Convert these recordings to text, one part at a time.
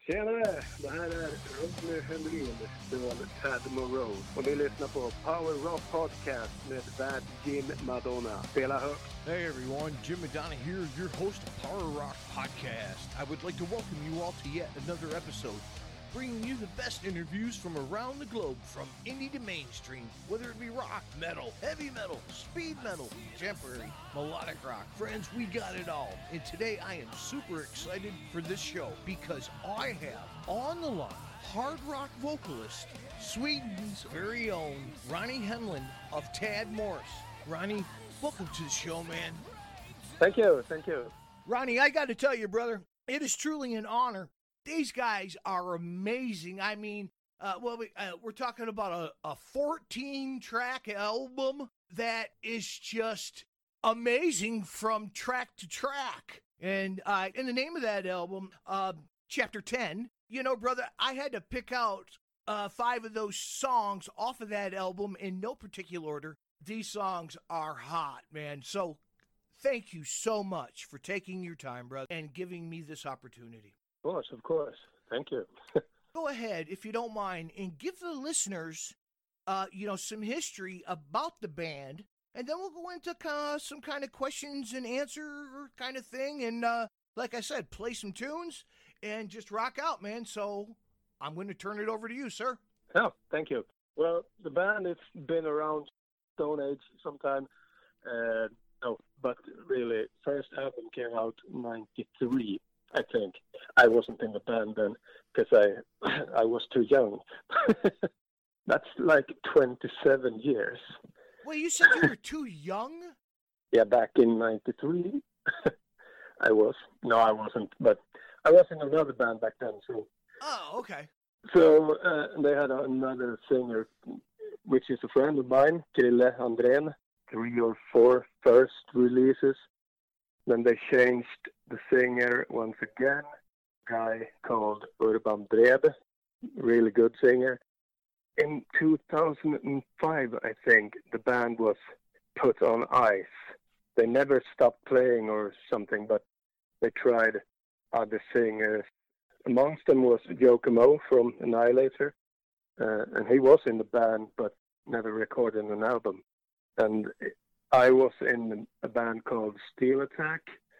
Tjenare! Det här är Ronny Henrén från Tad Moreau. Och ni lyssnar på Power Rock Podcast med Bad Jim Madonna. Spela högt! Hey everyone, Jim Madonna here, your host of Power Rock Podcast. I would like to welcome you all to yet another episode, bringing you the best interviews from around the globe, from indie to mainstream, whether it be rock, metal, heavy metal, speed metal, contemporary, melodic rock. Friends, we got it all. And today I am super excited for this show because I have on the line hard rock vocalist, Sweden's very own Ronnie Henlund of Tad Morris. Ronnie, welcome to the show, man. Thank you. Ronnie, I got to tell you, brother, it is truly an honor. These guys are amazing. I mean, we're talking about a 14-track album that is just amazing from track to track. And in the name of that album, Chapter 10, you know, brother, I had to pick out 5 of those songs off of that album in no particular order. These songs are hot, man. So thank you so much for taking your time, brother, and giving me this opportunity. Of course. Thank you. Go ahead, if you don't mind, and give the listeners, some history about the band, and then we'll go into some kind of questions and answer kind of thing, and like I said, play some tunes and just rock out, man. So I'm going to turn it over to you, sir. Oh, thank you. Well, the band has been around Stone Age sometime. But really, first album came out in 93. I think I wasn't in the band then because I was too young. That's like 27 years. Well, you said you were too young? Yeah, back in 93. I was. No, I wasn't. But I was in another band back then. So. Oh, okay. So they had another singer, which is a friend of mine, Krille Andrén, 3 or 4 first releases. Then they changed the singer once again, a guy called Urban Dreb, really good singer. In 2005, I think, the band was put on ice. They never stopped playing or something, but they tried other singers. Amongst them was Giacomo from Annihilator, and he was in the band, but never recorded an album. And I was in a band called Steel Attack,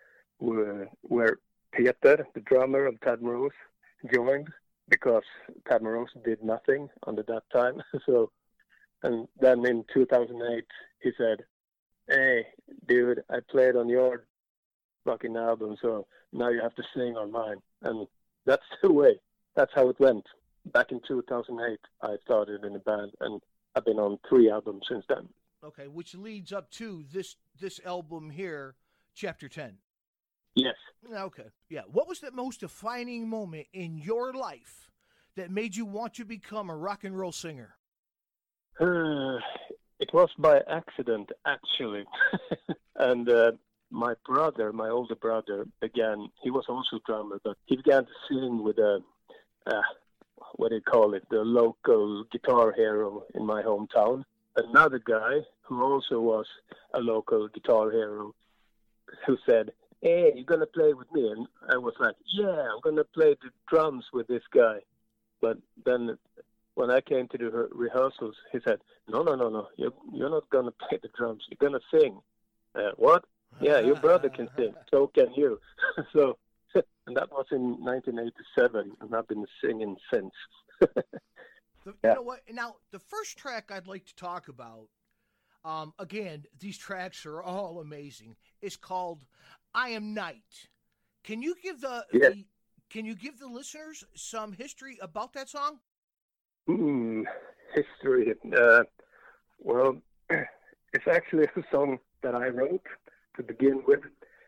where Peter, the drummer of Tad Morose, joined because Tad Morose did nothing under that time. So, and then in 2008, he said, "Hey, dude, I played on your fucking album, so now you have to sing on mine." And that's the way. That's how it went. Back in 2008, I started in a band, and I've been on 3 albums since then. Okay, which leads up to this album here, Chapter 10. Yes. Okay, yeah. What was the most defining moment in your life that made you want to become a rock and roll singer? It was by accident, actually. And my older brother, began, he was also a drummer, but he began to sing with what do you call it, the local guitar hero in my hometown. Another guy who also was a local guitar hero who said, "Hey, you're going to play with me?" And I was like, "Yeah, I'm going to play the drums with this guy." But then when I came to the rehearsals, he said, No, you're not going to play the drums. You're going to sing." What? "Yeah, your brother can sing. So can you." So, and that was in 1987, and I've been singing since. You know what? Now, the first track I'd like to talk about, again, these tracks are all amazing, is called "I Am Night." Can you give the listeners some history about that song? History. Well, it's actually a song that I wrote to begin with.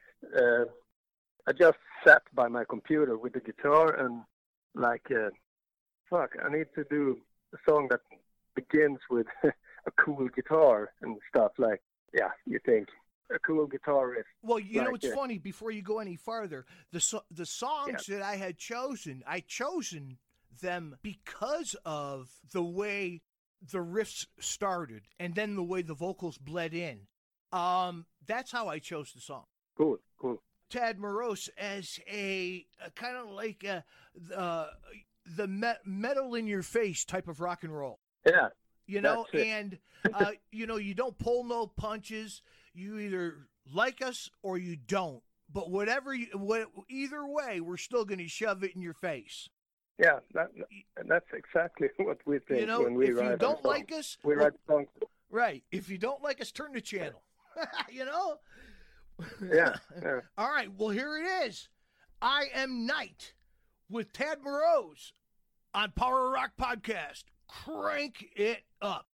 I just sat by my computer with the guitar and I need to do a song that begins with a cool guitar and stuff. Like, yeah, you think a cool guitar riff. Well, you know, it's funny, before you go any farther, the songs that I had chosen, them because of the way the riffs started and then the way the vocals bled in. That's how I chose the song. Cool. Tad Morose as a kind of like the metal in your face type of rock and roll. Yeah. You know, and, you know, you don't pull no punches. You either like us or you don't. But either way, we're still going to shove it in your face. Yeah, that's exactly what we think. You know, when we if you don't like us, we write songs. Right. If you don't like us, turn the channel. You know? Yeah. All right. Well, here it is. I Am Night with Tad Morose on Power Rock Podcast. Crank it up.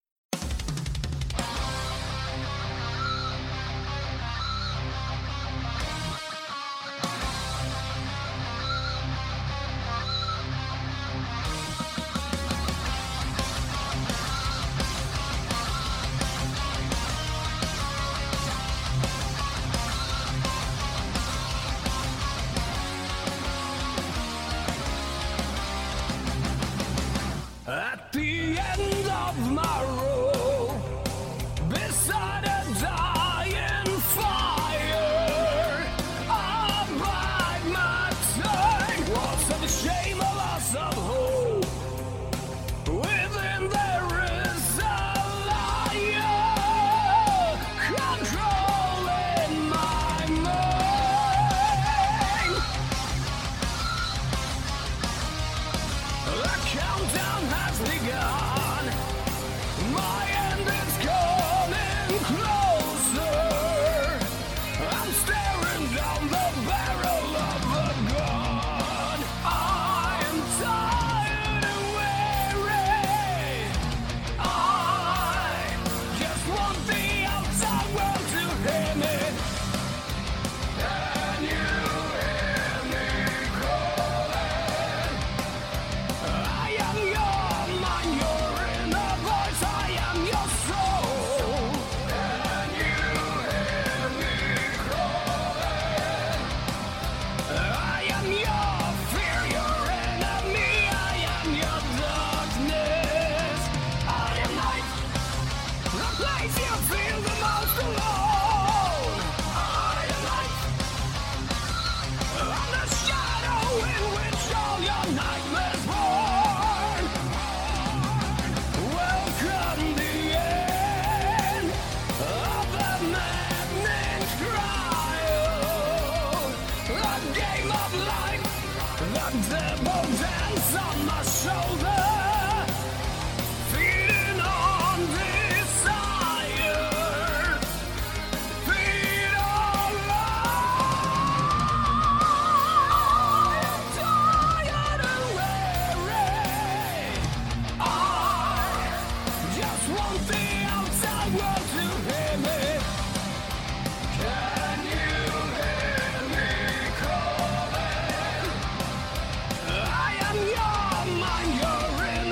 At the end of my road, beside a dying fire, I bite my tongue. Lost of the shame, a loss of hope. Within there is a liar controlling my mind. The countdown has begun. My end is coming closer. I'm staring down the barrel of a gun. I am tired and weary. I just want the outside world to hear me. Can you hear me calling? I am your mind, your inner voice, I am your soul. Can you hear me calling? I am your fear, your enemy, I am your darkness. I am light, the place you feel the most alone. I am light, I'm the shadow in which all your nightmares born. Welcome the end of the maddening trial. A game of life, the devil dance on my shoulder. Feeding on desire. Feed on love. I'm tired and weary. I just want the outside world to hear me. Can you hear me calling? I am your mind, your inner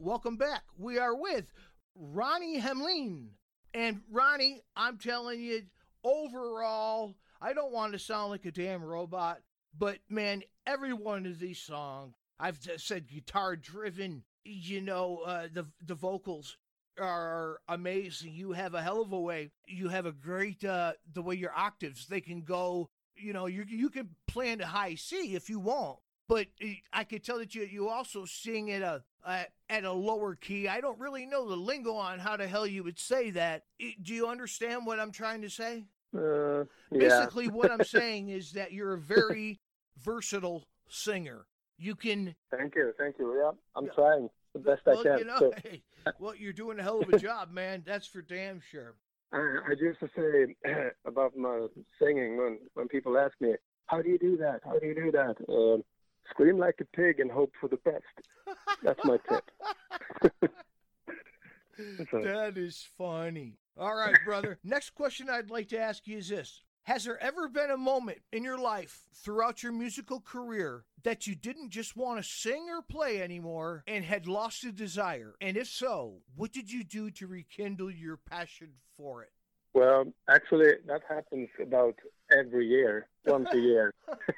welcome back. We are with Ronnie Hemling. And Ronnie, I'm telling you, overall, I don't want to sound like a damn robot, but man, every one of these songs, I've just said guitar driven, the vocals are amazing. You have a hell of a way. You have a great, the way your octaves, they can go, you can play in a high C if you want. But I could tell that you also sing at a lower key. I don't really know the lingo on how the hell you would say that. Do you understand what I'm trying to say? Yeah. Basically, what I'm saying is that you're a very versatile singer. You can. Thank you. Yeah, I'm trying the best I can. Hey, you're doing a hell of a job, man. That's for damn sure. I used to say about my singing when people ask me, "How do you do that? How do you do that?" Scream like a pig and hope for the best. That's my tip. That is funny. All right, brother. Next question I'd like to ask you is this. Has there ever been a moment in your life throughout your musical career that you didn't just want to sing or play anymore and had lost the desire? And if so, what did you do to rekindle your passion for it? Well, actually, that happens about every year, once a year.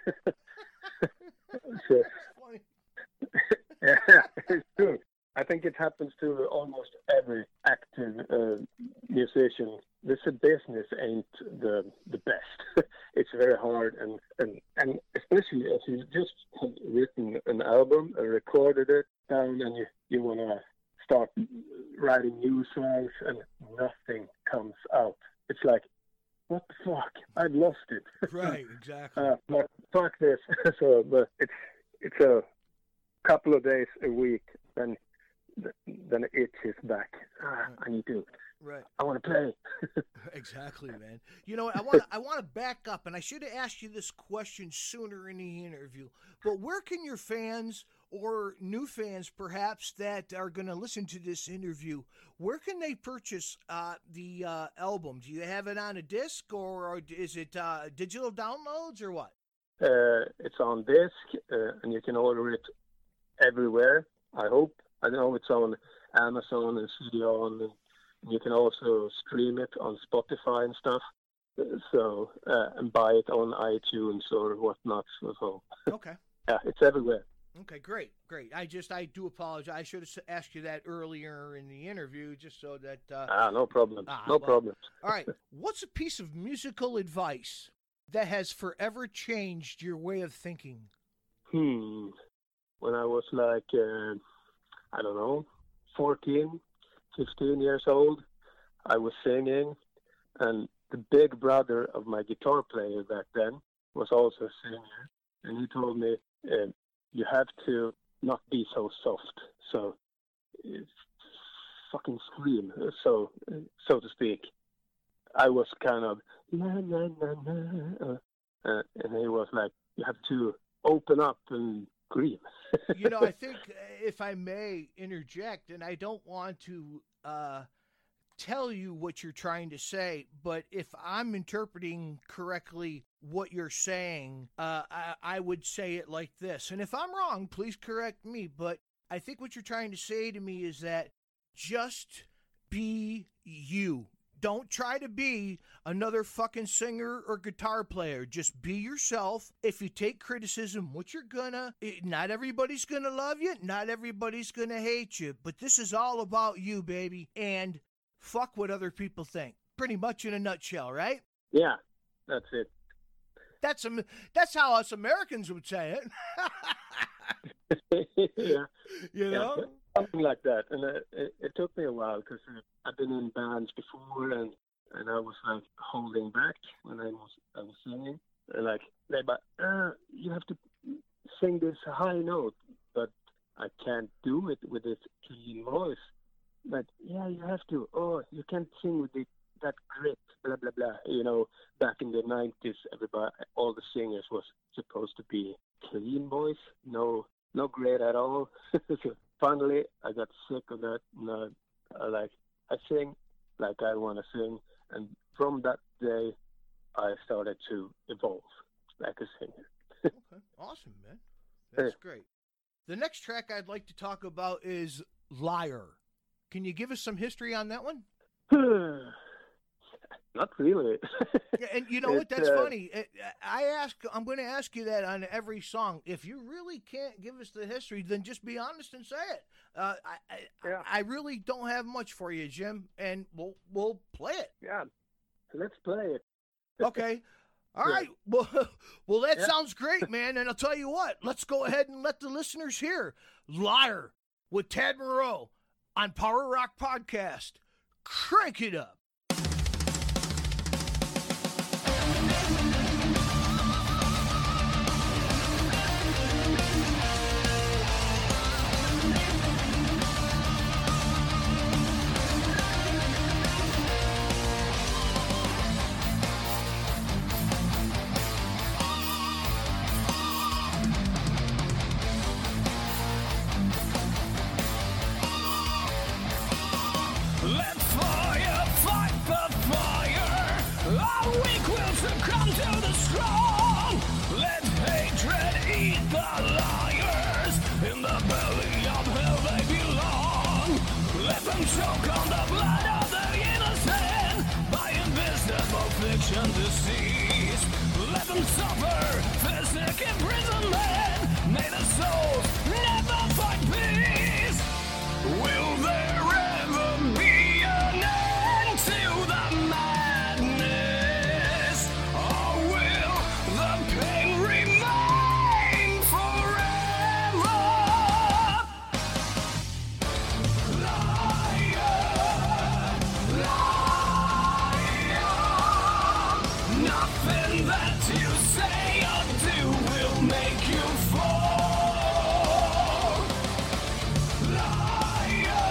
So, yeah, it's true. I think it happens to almost every active musician. This business ain't the best. It's very hard, and especially if you just have written an album and recorded it down, and you want to start writing new songs, and nothing comes out. It's like, what the fuck? I've lost it. Right, exactly. Fuck this. So, but it's a couple of days a week, then the itch is back. I need to. Right. I want to play. Exactly, man. You know what? I want to back up, and I should have asked you this question sooner in the interview. But where can your fans or new fans, perhaps, that are going to listen to this interview, where can they purchase the album? Do you have it on a disc, or is it digital downloads, or what? It's on disc, and you can order it everywhere, I hope. I know it's on Amazon and CD-On, and you can also stream it on Spotify and stuff. So, and buy it on iTunes or whatnot. So, okay. Yeah, it's everywhere. Okay, great. I do apologize. I should have asked you that earlier in the interview, just so that... no problem. No problem. All right. What's a piece of musical advice that has forever changed your way of thinking? When I was like, 14, 15 years old, I was singing, and the big brother of my guitar player back then was also a singer, and he told me, you have to not be so soft, so fucking scream, so to speak. I was kind of, and he was like, you have to open up and scream. I think, if I may interject, and I don't want to tell you what you're trying to say, but if I'm interpreting correctly what you're saying, I would say it like this. And if I'm wrong, please correct me, but I think what you're trying to say to me is that just be you. Don't try to be another fucking singer or guitar player. Just be yourself. If you take criticism, not everybody's gonna love you, not everybody's gonna hate you, but this is all about you, baby, and fuck what other people think. Pretty much in a nutshell, right? Yeah, that's it. That's how us Americans would say it. Yeah. You know? Yeah, something like that. And it took me a while because I've been in bands before, and I was like holding back when I was singing. And like, you have to sing this high note, but I can't do it with this clean voice. But yeah, you have to. Oh, you can't sing with that grit, blah blah blah. Back in the 90s, all the singers was supposed to be clean voice, no grit at all. So finally, I got sick of that. And I sing like I want to sing, and from that day, I started to evolve like a singer. Okay, awesome, man. That's great. The next track I'd like to talk about is Liar. Can you give us some history on that one? Not really. Yeah, and you know what? That's It's, funny. I'm going to ask you that on every song. If you really can't give us the history, then just be honest and say it. Yeah. I really don't have much for you, Jim, and we'll play it. Yeah, let's play it. Okay. All Yeah. right. Well, that Yeah. sounds great, man. And I'll tell you what. Let's go ahead and let the listeners hear "Liar" with Tad Moreau on Power Rock Podcast. Crank it up. Let fire fight the fire. Our weak will succumb to the strong. Let hatred eat the liars. In the belly of hell they belong. Let them choke on the blood of the innocent by invisible fiction disease. Let them suffer physical imprisonment. May the souls never find peace. Will there ever be an end to the madness? Or will the pain remain forever? Liar, liar. Nothing that you say or do will make you fall. Liar,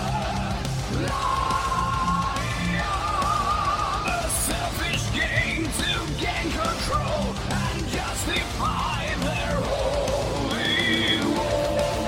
liar. A selfish game to gain control and justify their holy war.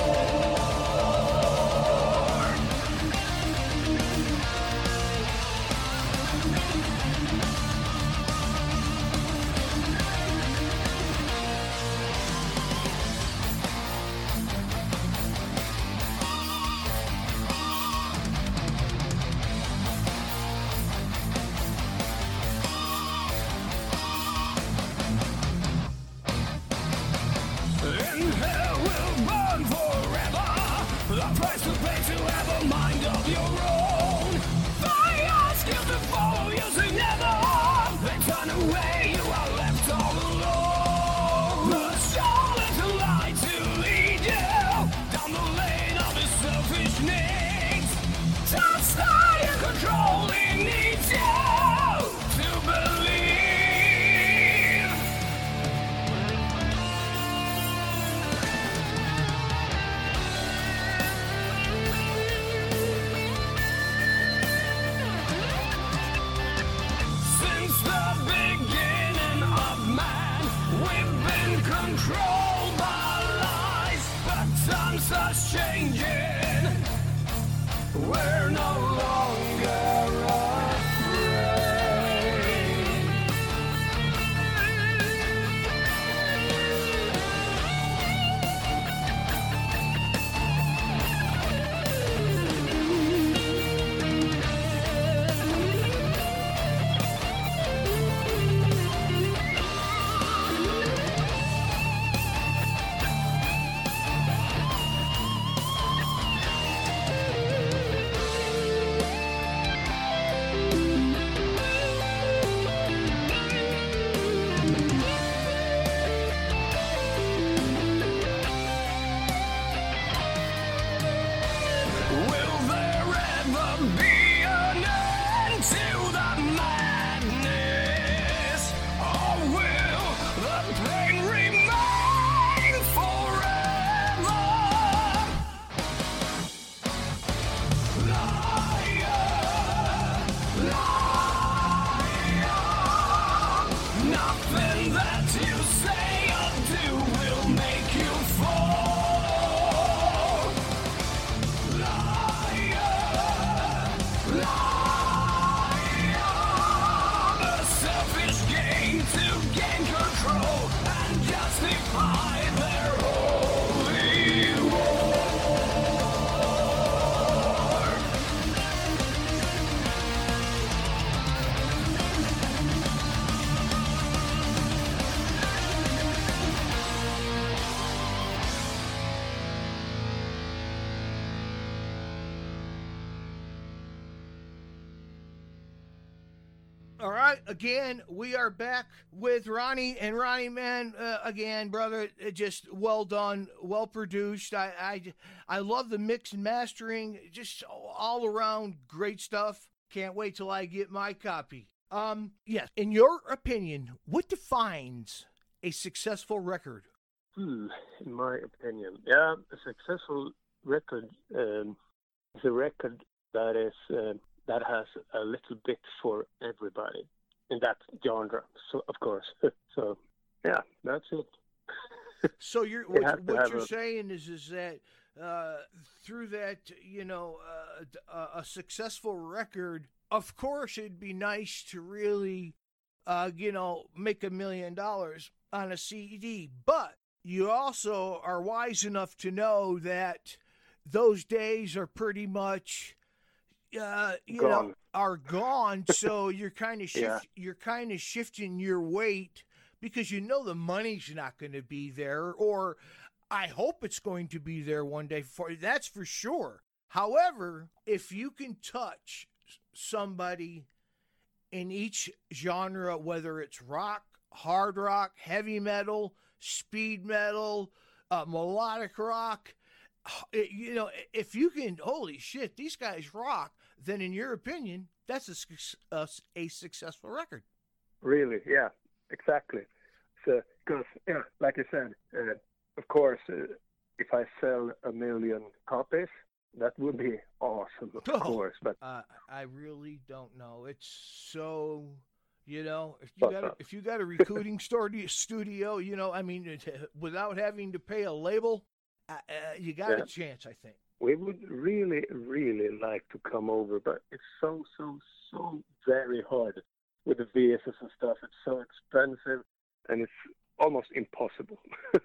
In hell will burn forever. The price to pay to have a mind of your own. They ask you to follow, you say never. They turn away, you are left all alone. The solid lie to lead you down the lane of his selfish needs. Just start you controlling needs you to believe. Since the beginning of man, we've been controlled by lies, but times are changing. We're no longer afraid. All right, again, we are back with Ronnie, and Ronnie, man, again, brother, just well done, well produced. I love the mix and mastering, just all around great stuff. Can't wait till I get my copy. Yes, in your opinion, what defines a successful record? In my opinion, a successful record is a record that is that has a little bit for everybody in that genre. So of course, so yeah, that's it. So what you're saying is that through that, a successful record, of course, it'd be nice to really, make $1 million on a CD, but you also are wise enough to know that those days are pretty much, are gone. So you're kind of shifting your weight because the money's not going to be there, or I hope it's going to be there one day. That's for sure. However, if you can touch somebody in each genre, whether it's rock, hard rock, heavy metal, speed metal, melodic rock, if you can, holy shit, these guys rock, then in your opinion, that's a successful record. Really, yeah, exactly. So, because, like you said, of course, if I sell 1 million copies, that would be awesome, of course. But I really don't know. It's so, if you got a recording studio, without having to pay a label, you got a chance, I think. We would really, really like to come over, but it's so very hard with the visas and stuff. It's so expensive, and it's almost impossible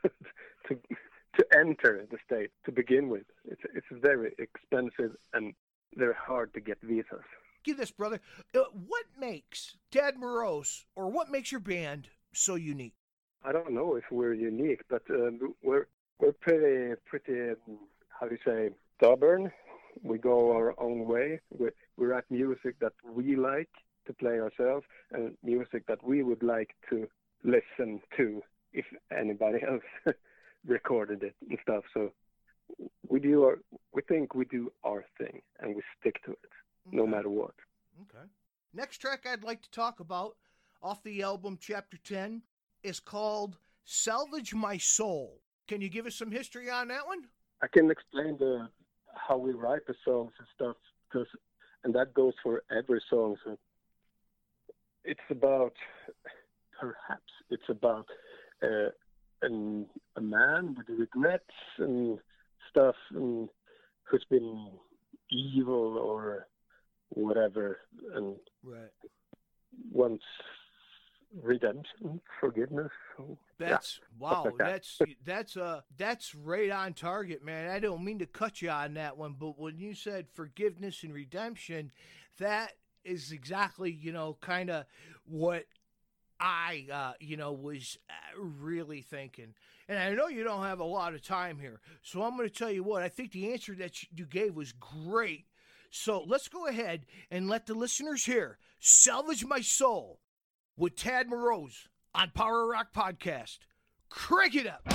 to enter the state to begin with. It's very expensive and very hard to get visas. Give this, brother. What makes Tad Moroz, or what makes your band so unique? I don't know if we're unique, but we're pretty how do you say, stubborn. We go our own way. We write music that we like to play ourselves, and music that we would like to listen to if anybody else recorded it and stuff. So we think we do our thing, and we stick to it, no matter what. Okay. Next track I'd like to talk about off the album Chapter 10 is called Salvage My Soul. Can you give us some history on that one? I can explain how we write the songs and stuff, and that goes for every song. So it's about a man with regrets and stuff, and who's been evil or whatever, and wants redemption, forgiveness. Wow. That's right on target, man. I don't mean to cut you on that one, but when you said forgiveness and redemption, that is exactly, kind of what I, was really thinking. And I know you don't have a lot of time here, so I'm going to tell you what, I think the answer that you gave was great. So let's go ahead and let the listeners hear Salvage My Soul with Tad Moroz on Power Rock Podcast. Crank it up.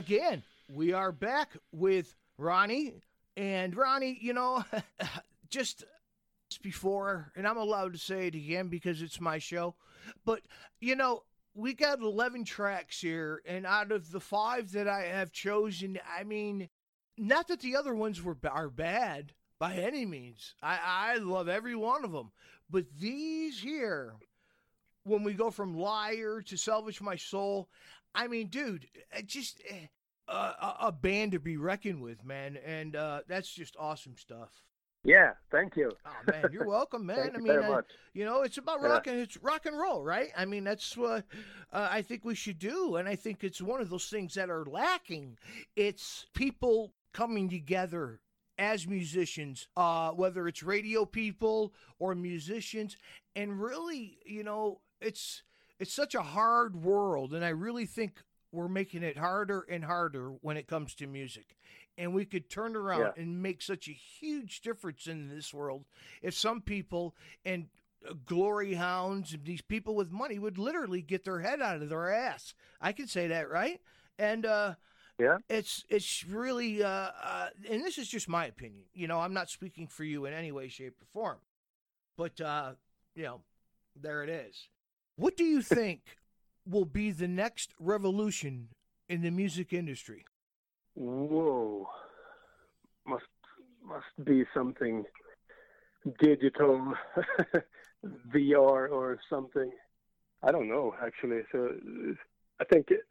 again, we are back with Ronnie. And Ronnie, just before, and I'm allowed to say it again because it's my show, but, we got 11 tracks here, and out of the 5 that I have chosen, I mean, not that the other ones are bad by any means. I love every one of them. But these here, when we go from Liar to Salvage My Soul, I mean, dude, just a band to be reckoned with, man. And that's just awesome stuff. Yeah, thank you. Oh, man, you're welcome, man. Thank you very much. It's about it's rock and roll, right? I mean, that's what I think we should do. And I think it's one of those things that are lacking. It's people coming together as musicians, whether it's radio people or musicians. And really, it's such a hard world. And I really think we're making it harder and harder when it comes to music. And we could turn around and make such a huge difference in this world if some people and glory hounds and these people with money would literally get their head out of their ass. I can say that, right? And it's really and this is just my opinion. I'm not speaking for you in any way, shape, or form. But there it is. What do you think will be the next revolution in the music industry? Whoa, must be something digital, VR or something. I don't know, actually. So I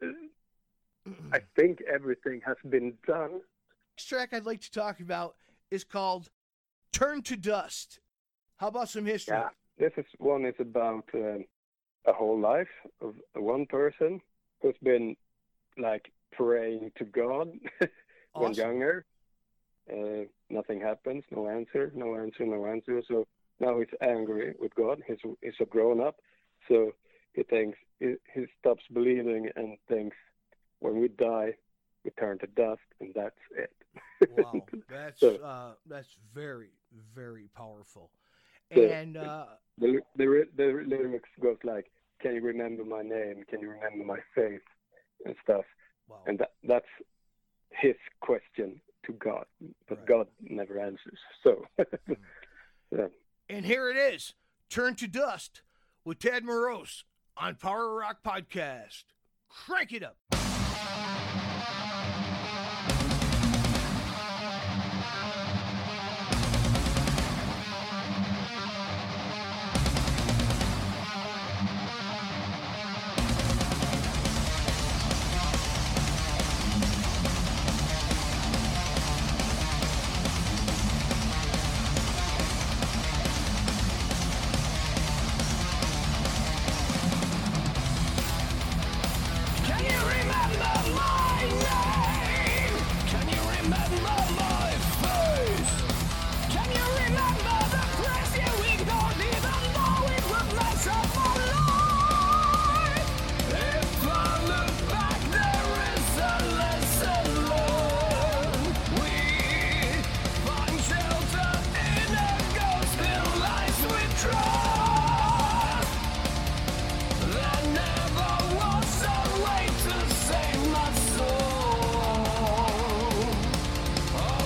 think everything has been done. Next track I'd like to talk about is called "Turn to Dust." How about some history? Yeah, this one is about a whole life of one person who's been like praying to God when younger. Nothing happens, no answer. So now he's angry with God. He's a grown up, so he thinks he stops believing and thinks when we die, we turn to dust, and that's it. Wow, that's very, very powerful. And the lyrics goes like, "Can you remember my name? Can you remember my face?" and stuff. Wow. And that's his question to God, but Right. God never answers. So, yeah. And here it is, "Turn to Dust" with Ted Morose on Power Rock Podcast. Crank it up. Can you remember my name? Can you remember my face? Can you remember the press you ignored even though it would mess up my life? If I look back, there is a lesson learned. We find shelter in a ghost in lies we trust. There never was a way to save my soul. Oh,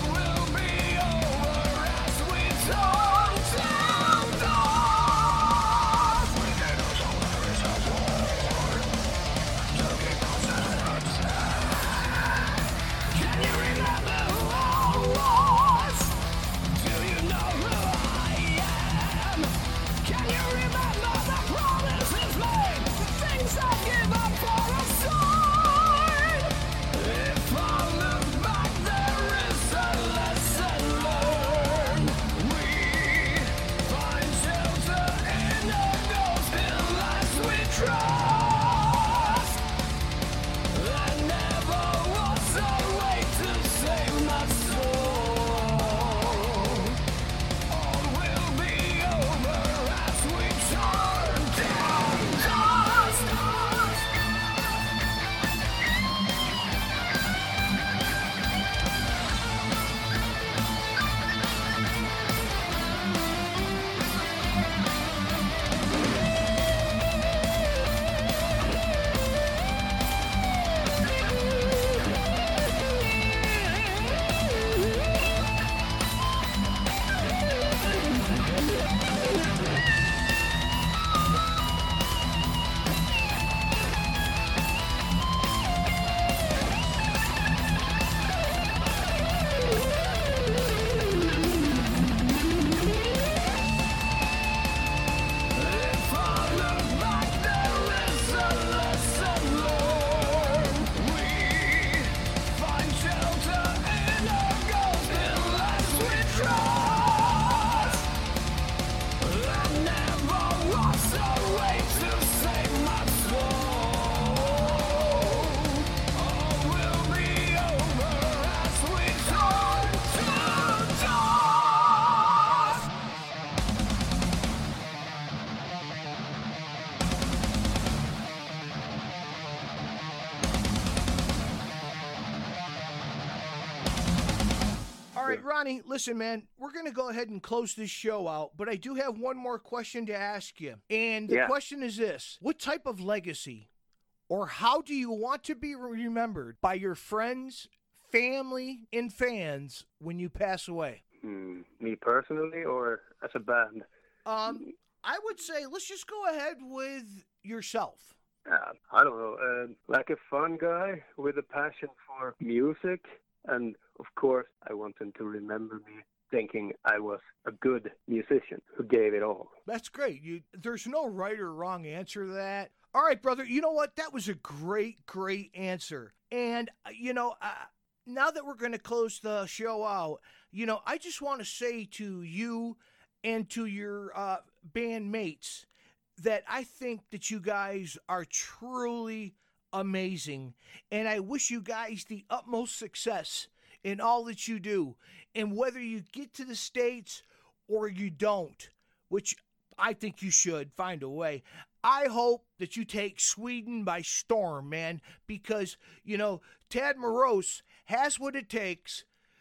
right, Ronnie, listen, man, we're going to go ahead and close this show out, but I do have one more question to ask you. And the question is this: what type of legacy or how do you want to be remembered by your friends, family, and fans when you pass away? Me personally or as a band? I would say let's just go ahead with yourself. I don't know, like a fun guy with a passion for music. And, of course, I want them to remember me thinking I was a good musician who gave it all. That's great. There's no right or wrong answer to that. All right, brother, you know what? That was a great, great answer. And, now that we're going to close the show out, I just want to say to you and to your bandmates that I think that you guys are truly amazing, and I wish you guys the utmost success in all that you do. And whether you get to the States or you don't, which I think you should find a way, I hope that you take Sweden by storm, man, because Tad Morose has what it takes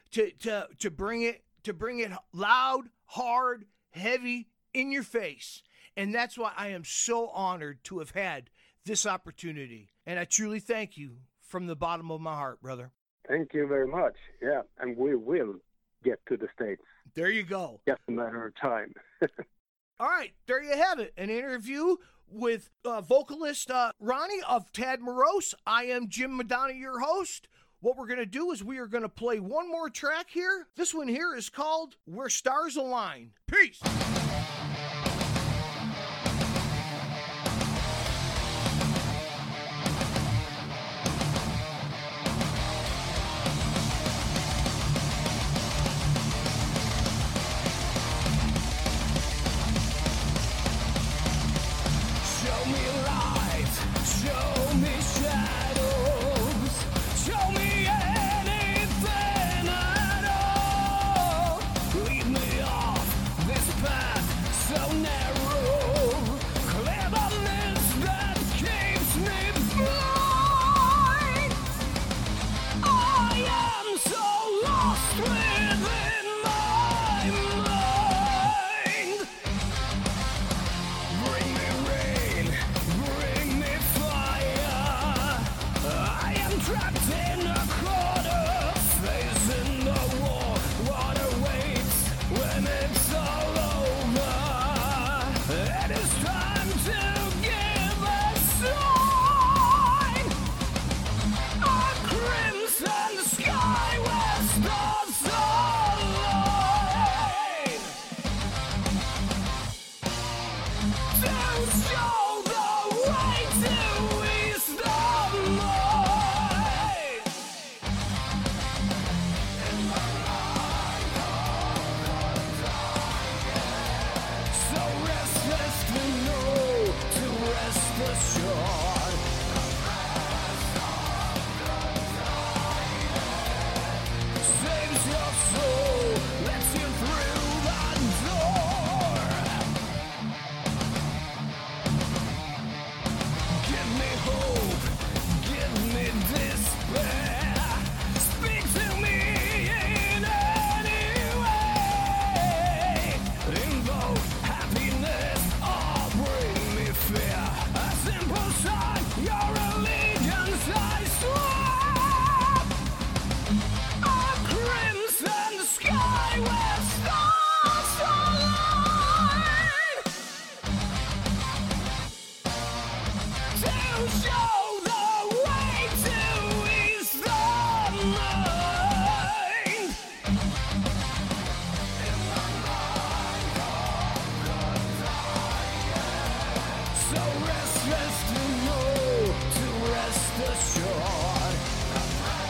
to bring it loud, hard, heavy, in your face. And that's why I am so honored to have had this opportunity. And I truly thank you from the bottom of my heart, brother. Thank you very much. Yeah, and we will get to the States. There you go. Just a matter of time. All right, there you have it. An interview with vocalist Ronnie of Tad Morose. I am Jim Madonna, your host. What we're going to do is we are going to play one more track here. This one here is called Where Stars Align. Peace.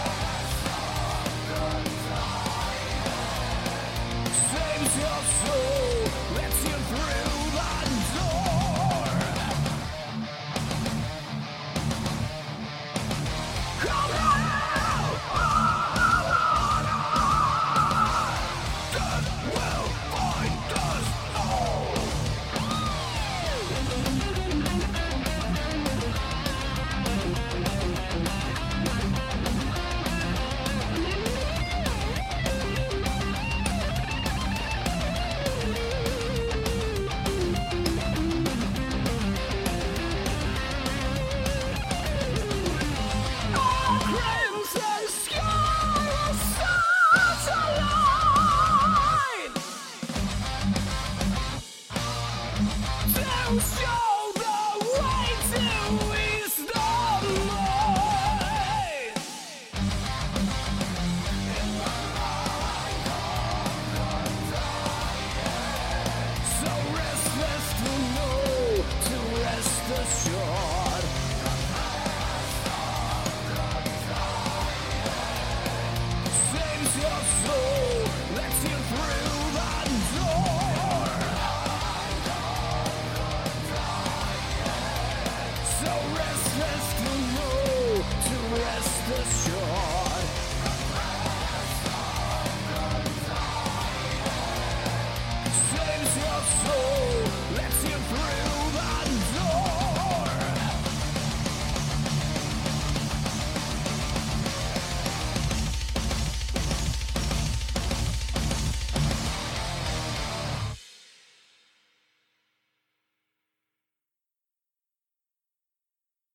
Saves your soul.